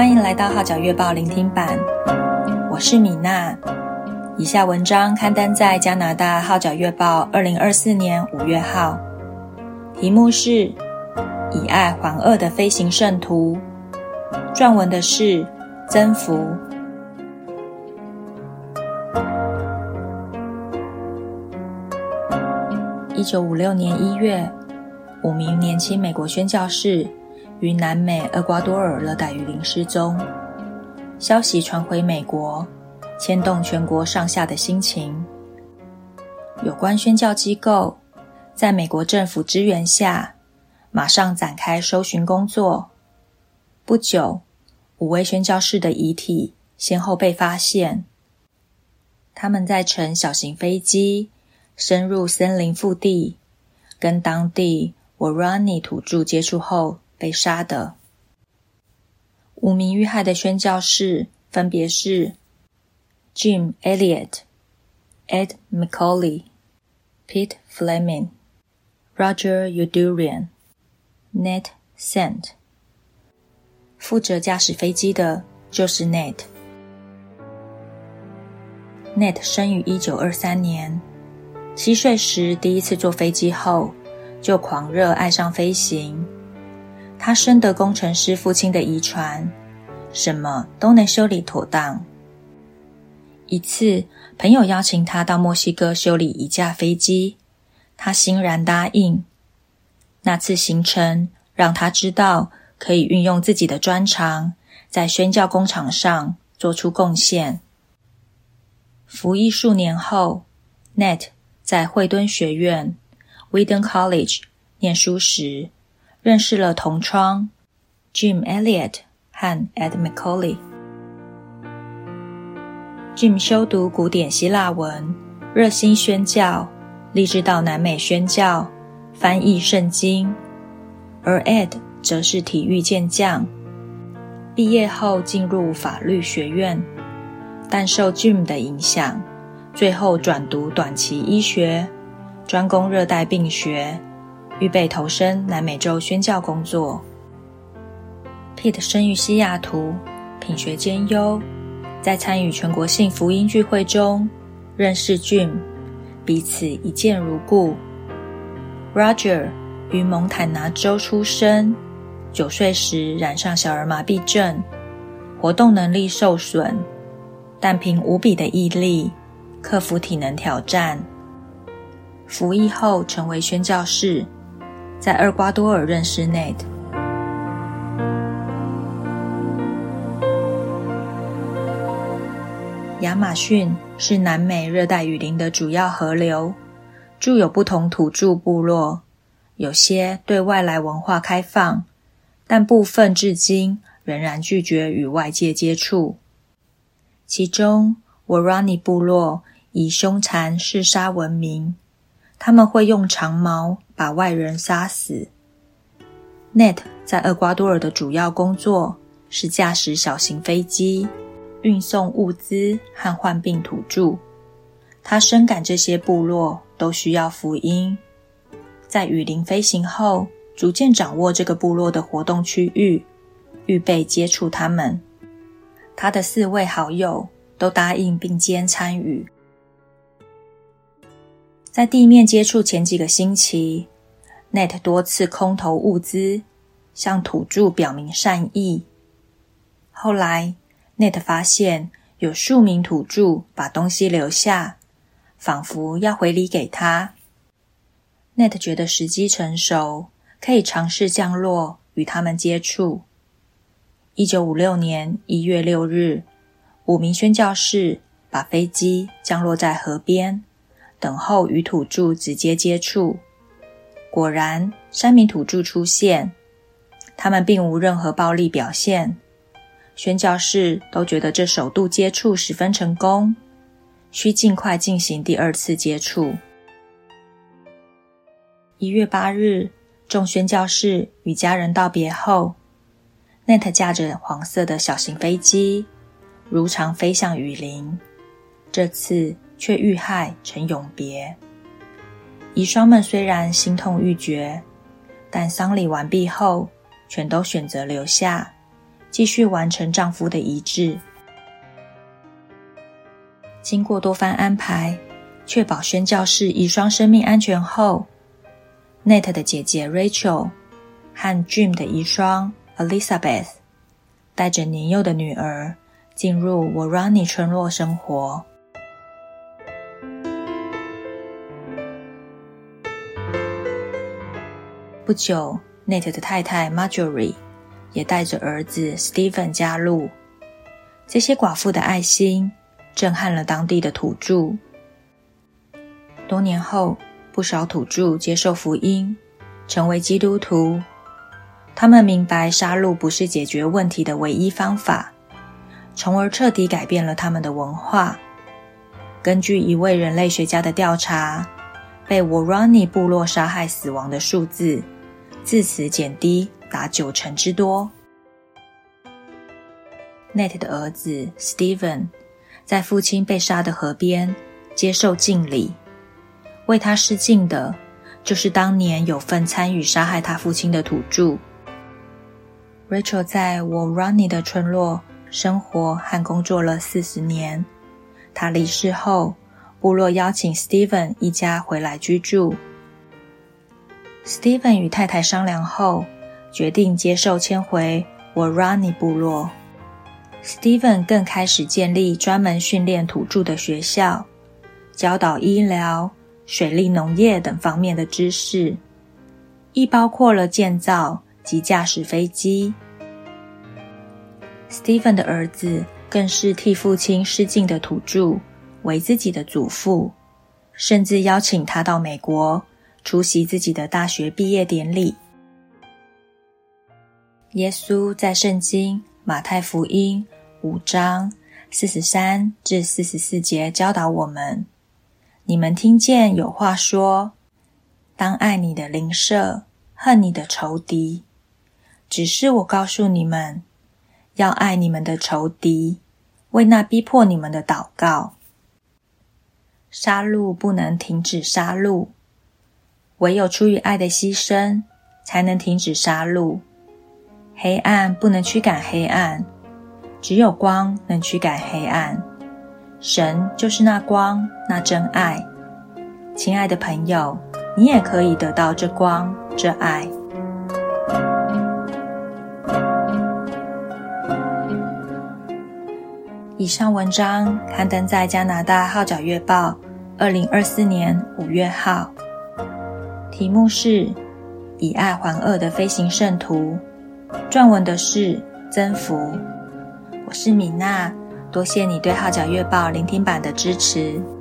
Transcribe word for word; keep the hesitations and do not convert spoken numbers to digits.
欢迎来到号角月报聆听版，我是米娜。以下文章刊登在加拿大号角月报二零二四年五月号，题目是以爱还恶的飞行圣徒，撰文的是曾福。一九五六年一月，五名年轻美国宣教士于南美厄瓜多尔热带雨林失踪，消息传回美国，牵动全国上下的心情。有关宣教机构在美国政府支援下，马上展开搜寻工作。不久，五位宣教士的遗体先后被发现，他们在乘小型飞机深入森林腹地，跟当地 Waorani 土著接触后被杀的。五名遇害的宣教士分别是 Jim Elliot、Ed McCauley、Pete Fleming、Roger Youderian、Ned Sant。 负责驾驶飞机的就是 Ned。 Ned 生于一九二三年，七岁时第一次坐飞机后就狂热爱上飞行。他深得工程师父亲的遗传，什么都能修理妥当。一次，朋友邀请他到墨西哥修理一架飞机，他欣然答应。那次行程让他知道可以运用自己的专长，在宣教工厂上做出贡献。服役数年后， Ned 在惠敦学院 Wheaton College 念书时，认识了同窗 Jim Elliot 和 Ed McCauley。 Jim 修读古典希腊文，热心宣教，立志到南美宣教，翻译圣经。而 Ed 则是体育健将，毕业后进入法律学院，但受 Jim 的影响，最后转读短期医学，专攻热带病学，预备投身南美洲宣教工作。 Pete 生于西雅图，品学兼优，在参与全国性福音聚会中认识 Jim， 彼此一见如故。 Roger 于蒙坦拿州出生，九岁时染上小儿麻痹症，活动能力受损，但凭无比的毅力克服体能挑战。服役后成为宣教士，在厄瓜多尔认识 Ned。 亚马逊是南美热带雨林的主要河流，住有不同土著部落，有些对外来文化开放，但部分至今仍然拒绝与外界接触。其中 Waorani 部落以凶残嗜杀闻名，他们会用长矛把外人杀死。 Ned 在厄瓜多尔的主要工作是驾驶小型飞机，运送物资和患病土著。他深感这些部落都需要福音，在雨林飞行后，逐渐掌握这个部落的活动区域，预备接触他们。他的四位好友都答应并肩参与。在地面接触前几个星期， Ned 多次空投物资，向土著表明善意。后来 Ned 发现有数名土著把东西留下，仿佛要回礼给他。 Ned 觉得时机成熟，可以尝试降落与他们接触。一九五六年一月六日，五名宣教士把飞机降落在河边，等候与土著直接接触。果然，三名土著出现，他们并无任何暴力表现。宣教士都觉得这首度接触十分成功，需尽快进行第二次接触。一月八日，众宣教士与家人道别后， Ned 驾着黄色的小型飞机如常飞向雨林，这次却遇害成永别。遗孀们虽然心痛欲绝，但丧礼完毕后全都选择留下， 继续完成丈夫的遗志。经过多番安排，确保宣教士遗孀生命安全后， Nate 的姐姐 Rachel 和 Jim 的遗孀 Elizabeth 带着年幼的女儿进入 Warani 村落生活。不久， Nate 的太太 Marjorie 也带着儿子 Stephen 加入。这些寡妇的爱心震撼了当地的土著。多年后，不少土著接受福音，成为基督徒。他们明白杀戮不是解决问题的唯一方法，从而彻底改变了他们的文化。根据一位人类学家的调查，被 Warani 部落杀害死亡的数字自此减低达九成之多。Nate 的儿子 Stephen 在父亲被杀的河边接受敬礼，为他施敬的就是当年有份参与杀害他父亲的土著。Rachel 在 Warani 的村落生活和工作了四十年。他离世后，部落邀请 Stephen 一家回来居住。Stephen 与太太商量后，决定接受迁回 Warani 部落。Stephen 更开始建立专门训练土著的学校，教导医疗、水利农业等方面的知识，亦包括了建造及驾驶飞机。Stephen 的儿子更是替父亲施敬的土著为自己的祖父，甚至邀请他到美国出席自己的大学毕业典礼。耶稣在圣经马太福音五章四十三至四十四节教导我们：你们听见有话说，当爱你的邻舍，恨你的仇敌。只是我告诉你们，要爱你们的仇敌，为那逼迫你们的祷告。杀戮不能停止杀戮，唯有出于爱的牺牲，才能停止杀戮。黑暗不能驱赶黑暗，只有光能驱赶黑暗。神就是那光，那真爱。亲爱的朋友，你也可以得到这光，这爱。以上文章刊登在加拿大号角月报二零二四年五月号，题目是以爱还恶的飞行圣徒，撰文的是曾福。我是米娜，多谢你对号角月报聆听版的支持。